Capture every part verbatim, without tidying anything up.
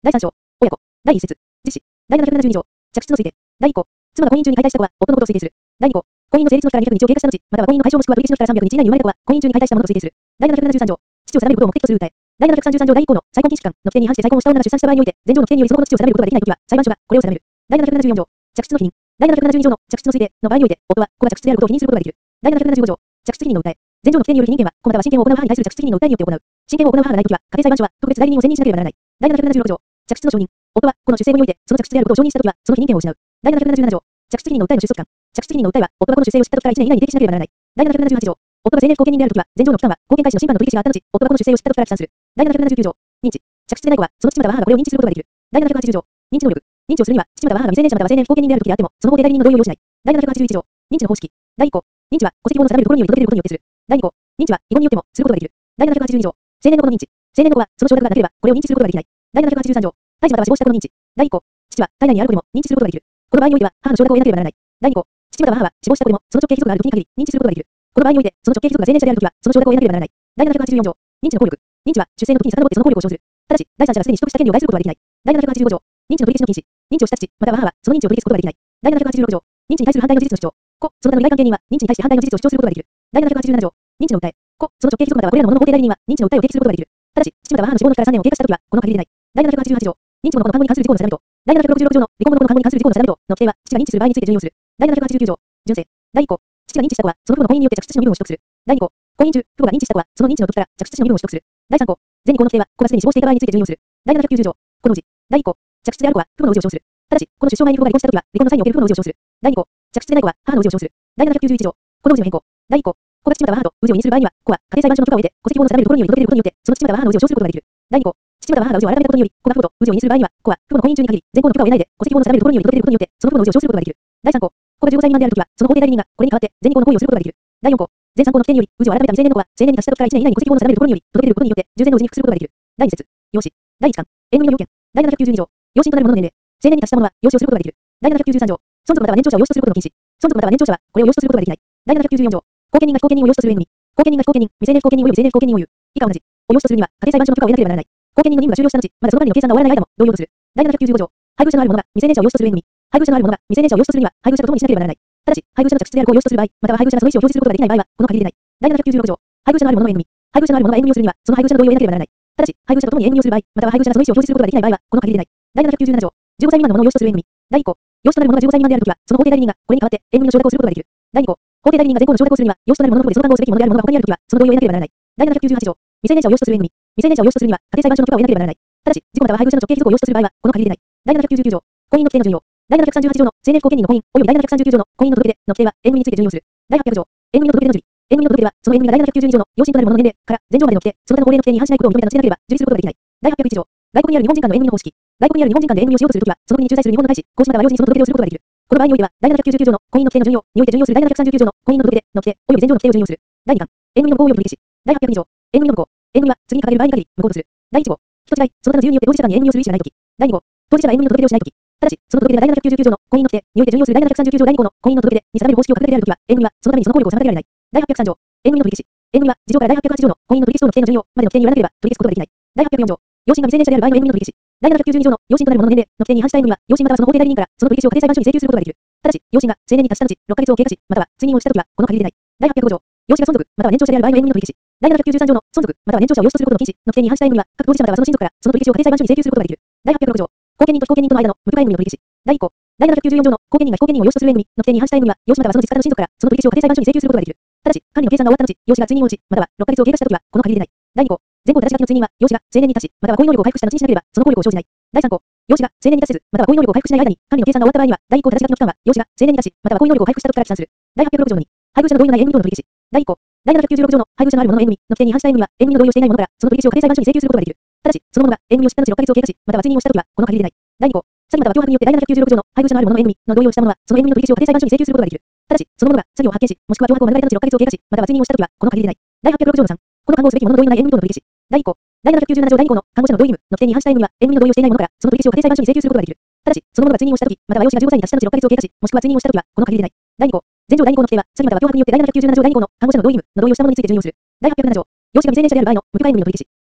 だいさん章、親子。だいいっ節、実施。だいななひゃくななじゅうに条、着出の推定。だいいっ項、妻が婚姻中に解体した子は、夫のことを推定する。だいに項、婚姻の成立の日からにひゃくにちを経過した後、または婚姻の解消もしくは取り消しの日からさんびゃくにち以内に生まれた子は、婚姻中に解体したものと推定する。だいななひゃくななじゅうさん条、父を定めることを目的とする訴え。だいななひゃくさんじゅうさん条だいいっ項の再婚禁止期間の規定に反して再婚をした女が出産した場合において、前条の規定によりその子の父を定めることができないときは、裁判所がこれを定める。だいななひゃくななじゅうよん条、着出の否認。だいななひゃくななじゅうに条の着出の推定の場合において、夫は子が着出であることを否認することができる。だいななひゃくななじゅうご条、着出否認の訴え。前条の規定による否認権は、子または親権を行う母に対する着出否認の訴えによって行う。親権を行う母がないときは、家庭裁判所は特別代理人を選任しなければならない。だいななひゃくななじゅうろく条、着出の承認。夫は、この出生後において、その着出であることを承認したときは、その否認権を失う。だいななひゃくななじゅうなな条、着出否認の訴えの出訴期間。着出否認の訴えは、夫がこの出生を知ったときからいちねん以内に提起しなければならない。だいななひゃくななじゅうはち条、夫が成年後見人であるときは、前条の期間は、後見開始の審判の取り消しがあった後、夫がこの出生を知ったときから起算する。だいななひゃくななじゅうきゅう条、認知。着出でない子は、その父または母がこれを認知することができる。だいななひゃくはちじゅう条、認知能力。認知をするには、父または母が未成年者または成年後見人であるときであっても、その法定代理人の同意を要しない。だいななひゃくはちじゅういち条、認知の方式。だいいっ項、認知は、戸籍法の定めるところにより届けることによってする。だいに項、認知は、遺言によっても、することができる。だいななひゃくはちじゅうに条、成年の子の認知。成年の子は、その承諾がなければ、これを認知することができない。だいななひゃくはちじゅうさん条、胎児または死亡した子の認知。だいいっ項、父は、体内にある子でも認知することができる。この場合においては、母の承諾を得なければならない。だいに項、父または母は、死亡した子でも、その直系貴族がある時に限り、認知することができる。この場合において、その直系貴族が成年者であるときは、その承諾を得なければならない。だいななひゃくはちじゅうよん条、認知の効力。認知は、出生の時に遡ってその効力を生ずる。ただし、第三者がすでに取得した権利を害することはできない。だいななひゃくはちじゅうご条、認知の取り消しの禁止。認知をした父、または母は、その認知を取り消すことができない。だいななひゃくはちじゅうろく条、認知に対する反対の事実の主張。故、その他の利害関係人は、認知に対して反対の事実を主張することができる。だいななひゃくはちじゅうなな条、認知の訴え。故、その直系貴族またはこれらのものの法定代理人は、認知の訴えを提起することができる。ただし、父または母の死亡の日からさんねんを経過したときは、この限りでない。だいななひゃくはちじゅうはち条、認知後の子の監護に関する事項の定めと。だいななひゃくろくじゅうろく条の離婚後の子の監護に関する事項の定めとの規定は、父が認知する場合について準用する。だいななひゃくはちじゅうきゅう条、純正。だいいっ項、父が認知した子は、その父母の婚姻によって着出地の身分を取得する。だいに項、婚姻中、父母が認知した子は、その認知の時から着出地の身分を取得する。だいさん項、前に項の規定は、子がすでに死亡していた場合について準用する。だいななひゃくきゅうじゅう条、このうち、だいいっ項、着出である子は、父母の氏を称する。ただし、この出生前に父母が離婚したときは、離婚の際における父母の氏を称する。だいに項、着出でない子は、母の氏を称する。だいななひゃくきゅうじゅういち条、この氏の変更。だいいっ項、子が父または母と氏を認する場合には、子は、家庭裁判所の許可を得て、戸籍法の定めるところにより届けることによって、その父または母の氏を称することができる。だいに項、父または母が氏を改めたことにより、子が父母と氏を認する場合には、子は、父母の婚姻中に限り、前項の許可を得ないで、戸籍法の定めるところにより届けることによって、その父母の氏を称することができる。だいさん項、子がじゅうごさい未満であるときは、その法定代理人が、これに代わって、前に項の行為をすることができる。だいよん項、前さん項の規定により、氏を改めた未成年の子は、成年に達したときからいちねん以内に戸籍法の定めるところにより、届けることによって、従前の氏に服することができる。だいに節、養子。だいいち巻、縁組の要件。だいななひゃくきゅうじゅうに条、養子となる者の年齢。成年に達した者は、養子をすることができる。だいななひゃくきゅうじゅうさん条、孫族または年長者を養子とすることの禁止。孫族または年長者は、これを養子とすることができない。だいななひゃくきゅうじゅうよん条、後見人が非後見人を養子とする縁組。後見人が非後見人、未成年非後見人及び成年非後見人を有。以下同じ。を養子とするには、家庭裁判所の許可を得なければならない。後見人の任務が終了した後、まだその間の計算が終わらない間も、同様とする。だいななひゃくきゅうじゅうご条、配偶者のある者が未成年者を養子とする縁組。配偶者のある者が未成年者を養子とするには、配偶者と共にしなければならない。ただし、配偶者の着出である子を養子とする場合、または配偶者がその意思を表示することができない場合は、この限りでない。だいななひゃくきゅうじゅうろく条、配偶者のある者の縁組。配偶者のある者が縁組をするには、その配偶者の同意を得なければならない。ただし、配偶者と共に縁組をする場合、または配偶者がその意思を表示することができない場合は、この限りでない。だいななひゃくきゅうじゅうなな条、じゅうごさい未満の者を養子とする縁組。だいいっ項、養子となる者がじゅうごさい未満であるときは、その法定代理人が、これに代わって、縁組の承諾をすることができる。だいに項、法定代理人が前項の承諾をするには、養子となる者のところでその番号をすべき者である者が他にあるときは、その同意を得なければならない。だいななひゃくきゅうじゅうはち条、未成年者を養子とする縁組。未成年者を養子とするには、家庭裁判所の許可を得なければならない。ただし、自己または配偶者の直系貴族を養子とする場合は、この限りでない。だいななひゃくきゅうじゅうきゅう条、婚姻の規定の順用。だいななひゃくさんじゅうはち条の成年後見人の婚姻、およびだいななひゃくさんじゅうきゅう条の婚姻の届け出の規定は、縁組について順用する。だいはっぴゃく条、縁組の届け出の受理。縁組の届け出は、その縁組がだいななひゃくきゅうじゅうに条の養子となる者の年齢から前条までの規定、その他の法令の規定に違反しないことを認めた後でなければ、受理することができない。だいはっぴゃくいち条、外国にある日本人間の縁組の方式。外国にある日本人間で縁組をしようとするときは、その国に駐在する日本の大使、公使または領事にその届け出をすることができる。この場合においては、だいななひゃくきゅうじゅうきゅう条の婚姻の規定の順用において順用するだいななひゃくさんじゅうきゅう条の婚姻の届け出の規定、および前条の規定を順用する。だいに巻、縁組の合意及び取り消し。だいはっぴゃくに条、縁組の無効。縁組は次に掲げる場合に限り無効とする。だいいち号、人違い、その他の自由によって当事者間に縁組をする意思がないとき。だいに号、当事者が縁組の届け出をしないとき。ただし、その届け出がだいななひゃくきゅうじゅうきゅう条の婚姻の規定において順用するだいななひゃくさんじゅうきゅう条だいに項の婚姻の届け出に定める方式を掲げてであるときは、縁組はそのためにその効力を妨げられない。だいはっぴゃくさん条、縁組の取り消し。縁組は事条からだいはっぴゃくはち条の婚姻の取り消し等の規定の順用までの規定によらなければ取り消すことができない。だいはっぴゃくよん条、養子が未成年者である場合の縁組の取り消し。だいななひゃくきゅうじゅうに条の養子となる者の年齢の規定に違反した縁組は、養子またはその法定代理人からその取り消しを家庭裁判所に請求することができる。ただし、養子が成年に達した後、ろっかげつを経過し、または追認をしたときは、この限りでない。だいはっぴゃくご条、養子が孫族または年長者である場合の縁組の取り消し。だいななひゃくきゅうじゅうさん条の孫族または年長者を養子とすることの禁止の規定に違反した縁組は、各当事者またはその親族からその取り消しを家庭裁判所に請求することができる。だいはっぴゃくろく条、後見人と非後見人との間の無許可縁組の取り消し。だいいっ項、だいななひゃくきゅうじゅうよん条の後見人が非後見人を養子とする縁組の規定に違反した縁組は、養子またはその実家の親族からその取り消しを家庭裁判所に請求することができる。ただし、管理の計算が終わった後、養子が追認をし、またはろっかげつを経過したときは、この限りでない。だいに項、前項正し書きの追認は、養子が成年に達し、または婚姻能力を回復した後にしなければ、その効力を生じない。だいさん項、養子が成年に達せず、または婚姻能力を回復しない間に、管理の計算が終わった場合には、だいいっ項正し書きの期間は、養子が成年に達し、または婚姻能力を回復した時から起算する。だいはっぴゃくろく条のに、配偶者の同意のない縁組等の取り消し。だいいっ項、だいななひゃくきゅうじゅうろく条の配偶者のある者の縁組の規定に違反した縁組は、縁組の同意をしていない者から、その取り消しを家庭裁判所に請求することができる。ただし、その者が縁組を知った後ろっかげつを経過し、または追認をしたときは、この限りでない。だいに項、詐欺または脅迫によってだいななひゃくきゅうじゅうろく条の配偶者のある者の縁組の同意をした者は、その縁組の取り消しを家庭裁判所に請求することができる。ただし、その者が詐欺を発見し、もしくは脅迫を免れた後ろっかげつを経過し、または追認をしたときは、この限りでない。だいはっぴゃくろく条のさん、この看護をすべき者の同意のない縁組等の取り消し。だいいっ項、だいななひゃくきゅうじゅうなな条だいに項の看護者の同意義務の規定に違反した縁組は、縁組の同意をしていない者から、その取り消しを家庭裁判所に請求することができる。ただし、その者が追認をしたとき、または養子がじゅうごさいに達した後ろっかげつを経過し、もしくは追認をしたときは、この限りでない。だいに項、前条だいに項の規定は、詐欺または脅迫によってだいななひゃくきゅうじゅうなな条だいに項の看護者の同意義務の同意をした者について順用する。だいはっぴゃくなな条、養子が未成年者である場合の無許可縁組の取り消し。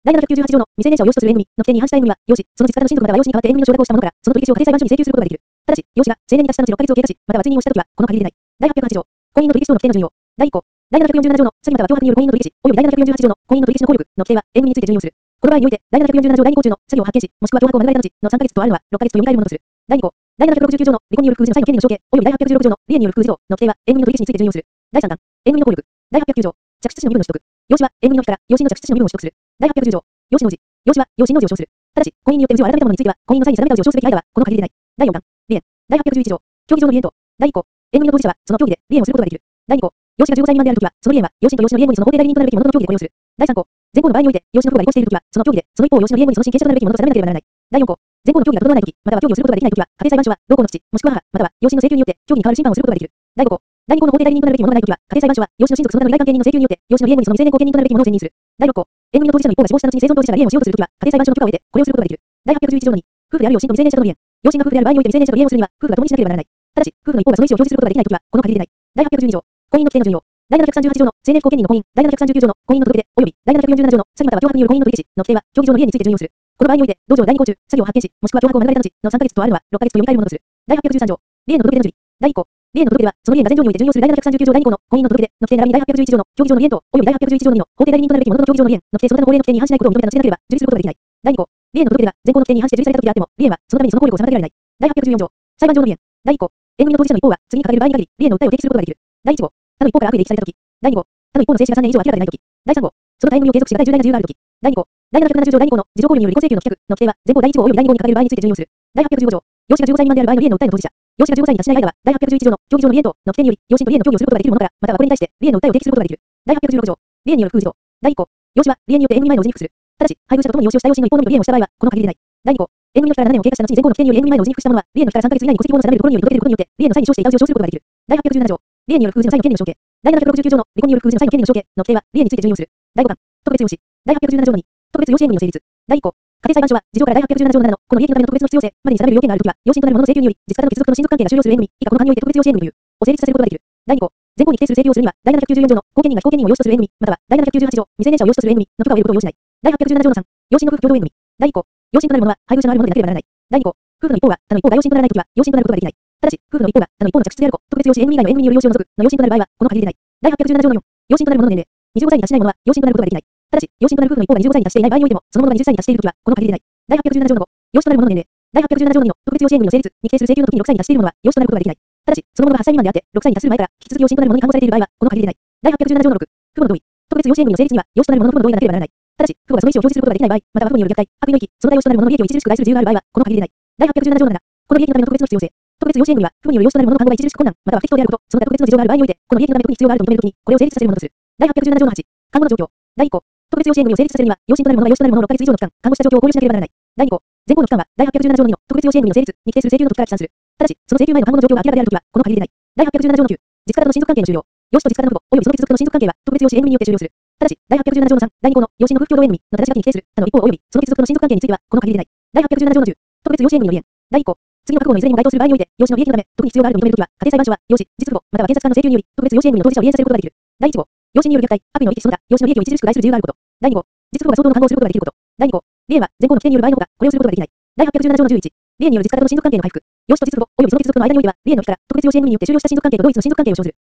だいななひゃくきゅうじゅうはち条の未成年者を養子とする縁組の規定に違反した縁組は、養子、その実家の親族または養子に代わって縁組の承諾をした者から、その取り消しを家庭裁判所に請求することができる。ただし、養子が成年に達した後ろっかげつを経過し、または追認をしたときは、この限りでない。だいはっぴゃくはち条、婚姻の取り消し等の規定の順位を、だいい項、だいななひゃくよんじゅうなな条の詐欺または脅迫による婚姻の取り消し、及びだいななひゃくよんじゅうはち条の婚姻の取り消しの効力の規定は、縁組について順位をする。この場合において、だいななひゃくよんじゅうなな条だいに項中の詐欺を発見し、もしくは脅迫を免れた後のさんかげつとあるのは、ろっかげつと読み替えるものとする。だいに項、だいななひゃくろくじゅうきゅう条の離婚による空事の際の権利の承継、及びだいはっぴゃくじゅうろく条の離縁による空事等の規定は、縁組の取り消しについて順位をする。だいさん弾、縁組の効力。だいはっぴゃくきゅう条、嫡出地の身分の取得。養子は縁組の日から養子の嫡出地の身分を取得する。だいはっぴゃくじゅう条、養子の字。養子は養子の字を称する。ただし、婚姻によって氏を改めたものについては、婚姻の際に定めた氏を称すべき間は、この限りでない。だいよん弾、離縁。だいはっぴゃくじゅういち条、協議上の離縁と。だいい項、縁組の当事者は、その協議で離縁をすることができる。だいに項、養子がじゅうごさい未満であるときは、その離縁は、養子と養子の離縁後にその法定代理人となるべき者との協議で雇用する。だいさん項、前項の場合において、養子の父が離婚しているときは、その協議で、その一方を養子の離縁後にその親権者となるべき者と定めなければならない。だいよん項、前項の協議が整わないとき、または協議をすることができないときは、家庭裁判所は、同項の父、もしくは母、または養子の請求によって、協議に代わる審判をすることができる。だいご項、だいに項の法定代理人となるべき者がないときは、家庭裁判所は、養子の親族その他の利害関係人の請求によって、養子の離縁後にその未成年後見人となるべき者を選任する。だいろっ項、縁組の当事者の一方が死亡した後に生存当事者が離縁をしようとするときは、家庭裁判所の許可を得て、これをすることができる。だいはっぴゃくじゅういち条のに、夫婦である養子と未成年者との離縁。養子が夫婦である場合において未成年者と離縁をするには、夫婦が同意しなければならない。ただし、夫婦の一方がその意思を表示することができないときは、この限りでない。だいはっぴゃくじゅうに条、婚姻の規定の順位を。だいななひゃくさんじゅうはち条の成年不幸権人の婚姻、だいななひゃくさんじゅうきゅう条の婚姻の届け出、及びだいななひゃくよんじゅうなな条の詐欺または脅迫による婚姻の取り消しの規定は、協議上の離縁について順位をする。この場合において、同条だいに項中、詐欺を発見し、もしくは脅迫を免れた後のさんかげつとあるのはろっかげつと読み替えるものとする。だいはっぴゃくじゅうさん条、離縁の届け出の受理。だいい項、離縁の届け出は、その離縁が前条において順位をするだいななひゃくさんじゅうきゅう条だいに項の婚姻の届け出の規定並びにだいはっぴゃくじゅういち条の協議上の離縁と、及びだいはっぴゃくじゅういち条のにの法定代理人となるべき者との協議上の離縁の規定その他の法令の規定に違反しないことを認めたとしなければ、受理することができない。だいに項、離縁の届け出が前項の規定に違反して受理されたときであっても、離縁はそのためにその効力を妨げられない。だいはっぴゃくじゅうよん条、裁判上の離縁。だいい項、縁組の当事者の一方は次に掲げる場合に限り、離縁の訴えを提起することができる。だいいち項、他の一方から悪意で遺棄されたとき。だいに項、他の一方の性質がさんねん以上明らかでないとき。だいさん項、その対縁組を継続しがたい重大な理由があるとき。だいに項、だいななひゃくななじゅう条だいに項の自助行為による離婚請求の棄却の規定は、前項だいいち号及びだいに号に掲げる場合について順位をする。だいはっぴゃくじゅうご条、養子がじゅうごさい未満である場合の離縁の訴えの当事者。養子がじゅうごさいに達しない間は、だいはっぴゃくじゅういち条の協議上の離縁との規定により、養子と離縁の協議をすることができる者から、またはこれに対して離縁の訴えを提起することができる。だいはっぴゃくじゅうろく条、離縁による空事条。だいい項、養子は離縁によって縁組前の氏に服する。ただし、配偶者とともに養子をした養子の一方のみと離縁をした場合は、この限りでない。だいに項、縁組の日からななねんを経過した後に前項の規定により縁組前の氏に服した者は、離縁の日からさんかげつ以内に戸籍法の定めるところにより届けることによって、離縁の際に生していた氏を称することができる。だいはっぴゃくじゅうなな条、離縁による空事の際の権利の承継。だいななひゃくろくじゅうきゅう条の離婚による空事の際の権利の承継の規定は、離縁について順位をする。だいご弾、特別養子。だいはっぴゃくじゅうなな条のに、特別養子縁組の成立。だいい項、家庭裁判所は、事情からだいはっぴゃくじゅうなな条のななの、この利益のための特別の必要性までに定める要件があるときは、養子となる者の請求により、実家の帰属との親族関係が終了する縁組、以下この範において特別養子縁組という、を成立させることができる。だいに項、前項に規定する請求をするには、だいななひゃくきゅうじゅうよん条の後見人が非後見人を養子とする縁組、または、だいななひゃくきゅうじゅうはち条、未成年者を養子とする縁組の許可を得ることを要しない。だいはっぴゃくじゅうなな条のさん、養子の夫婦共同縁組。だいい項、養子となる者は、配偶者のある者でなければならない。だいに項、夫婦の一方が、他の一方が養子とならないときは、養子となることができない。ただし、夫婦の一方が、他の一方の嫡出である子、特別養子縁組以外の縁組による養子を除く、の養子となる場合は、この限りでない。だいはっぴゃくじゅうなな条のよん、養子となる者の年齢。にじゅうごさいに達しない者は、養子となることができない。ただし、養子となる夫婦の一方がにじゅうごさいに達していない場合においても、その者がにじゅっさいに達しているときは、この限りでない。だいはっぴゃくじゅうなな条のご、養子となる者の年齢。だいはっぴゃくじゅうなな条のにの特別養子縁組の成立に規定する請求の時にろくさいに達している者は、養子となることができない。ただし、その者がはっさい未満であって、ろくさいに達する前から、引き続き養子となる者に看護されている場合は、この限りでない。だいはっぴゃくじゅうなな条のろく、父母の同意。特別養子縁組の成立には、養子となる者の父母の同意がなければならない。ただし、父母がその意思を表示することができない場合、または父母による虐待、悪意の遺棄、その他養子となる者の利益を著しく害する理由がある場合は、この限りでない。だいはっぴゃくじゅうなな条のなな、この利益のための特別の必要性。特別養子縁組は、父母による養子となる者の看護が著しく困難、または不適当であること、その他特別の事情がある場合において、この利益のために特に必要があると認めるときに、これを成立させるものとする。だいはっぴゃくじゅうなな条のはち、看護の状況。だいい項、特別養子縁組を成立させるには、養子となる者が養子となる者のろっかげつ以上の期間、看護した状況を考慮しなければならない。だいに項、前項の期間は、だいはっぴゃくじゅうなな条のにの特別養子縁組の成立に規定する請求の時から起算する。ただし、その請求前の看護の状況が明らかであるときは、この限りでない。だいはっぴゃくじゅうなな条のきゅう、実家方の親族関係の終了。養子と実家方の父母、及びその貴族との親族関係は、特別養子縁組によって終了する。ただし、だいはっぴゃくじゅうなな条のさん、だいに項の養子の夫婦共同縁組の正し書きに規定する他の一方及びその貴族との親族関係については、この限りでない。だいはっぴゃくじゅうなな条のじゅう、特別養子縁組の離縁。だいい項、次の各項のいずれにも該当する場合において、養子の利益のため、特に必要があると認めるときは、家庭裁判所は、養子、実父母、または検察官の請求により、特別養子縁組の当事者を離縁させることができる。だいいち項、養子による虐待、悪意の遺棄その他、養子の利益を著しく害する理由があること。だいに項、実父母が相当の看護をすることができること。だいに項、離縁は前項の規定による場合のほか、これをすることができない。だいはっぴゃくじゅうなな条のじゅういち、離縁による実家方の親族関係の回復。養子と実父母、及びその貴族との間においては、離縁の日から特別養子縁組によって終了した親族関係と同一の親族関係を生ずる。